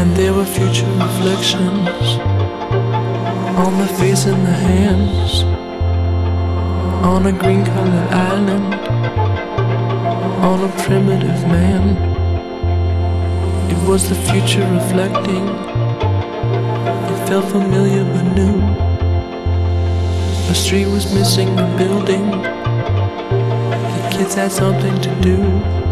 And there were future reflections on the face and the hands, on a green-colored island, on a primitive man. It was the future reflecting. It felt familiar but new. The street was missing the building. The kids had something to do.